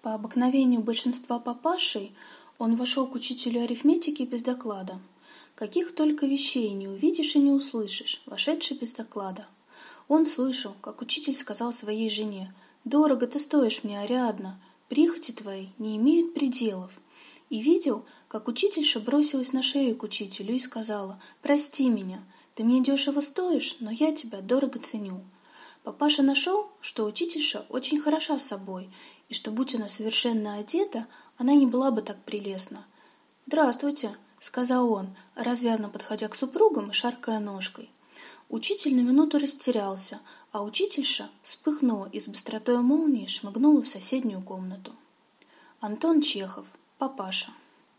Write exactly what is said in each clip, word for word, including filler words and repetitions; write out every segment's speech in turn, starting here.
По обыкновению большинства папашей он вошел к учителю арифметики без доклада. Каких только вещей не увидишь и не услышишь, вошедший без доклада. Он слышал, как учитель сказал своей жене: «Дорого ты стоишь мне, Ариадна, прихоти твои не имеют пределов». И видел, как учительша бросилась на шею к учителю и сказала: «Прости меня, ты мне дешево стоишь, но я тебя дорого ценю». Папаша нашел, что учительша очень хороша собой, и что, будь она совершенно одета, она не была бы так прелестна. «Здравствуйте», — сказал он, развязно подходя к супругам и шаркая ножкой. Учитель на минуту растерялся, а учительша вспыхнула и с быстротой молнии шмыгнула в соседнюю комнату. Антон Чехов, папаша.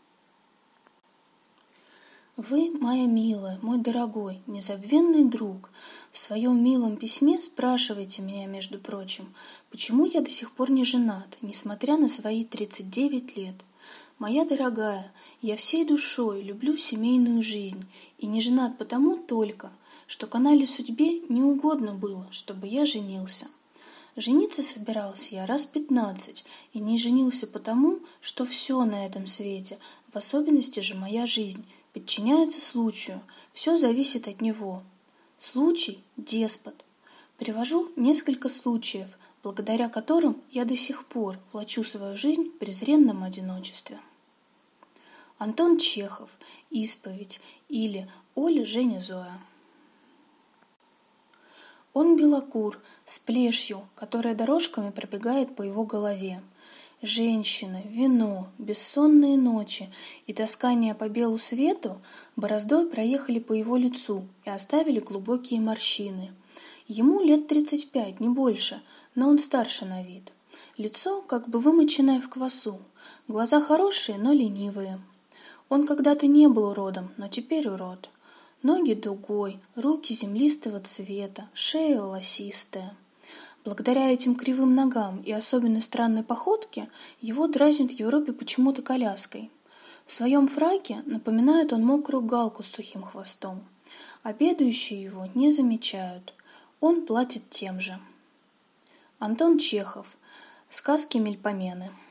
Вы, моя милая, мой дорогой, незабвенный друг, в своем милом письме спрашиваете меня, между прочим, почему я до сих пор не женат, несмотря на свои тридцать девять лет. Моя дорогая, я всей душой люблю семейную жизнь и не женат потому только, что канале судьбе не угодно было, чтобы я женился. Жениться собирался я раз пятнадцать и не женился потому, что все на этом свете, в особенности же моя жизнь, подчиняется случаю, все зависит от него. Случай – деспот. Привожу несколько случаев, благодаря которым я до сих пор влачу свою жизнь в презренном одиночестве. Антон Чехов, «Исповедь» или Оля, Женя, Зоя. Он белокур, с плешью, которая дорожками пробегает по его голове. Женщины, вино, бессонные ночи и таскание по белу свету бороздой проехали по его лицу и оставили глубокие морщины. Ему лет тридцать пять, не больше, но он старше на вид. Лицо как бы вымоченное в квасу, глаза хорошие, но ленивые. Он когда-то не был уродом, но теперь урод. Ноги дугой, руки землистого цвета, шея волосистая. Благодаря этим кривым ногам и особенно странной походке его дразнят в Европе почему-то коляской. В своем фраке напоминает он мокрую галку с сухим хвостом. Обедающие его не замечают. Он платит тем же. Антон Чехов. Сказки Мельпомены.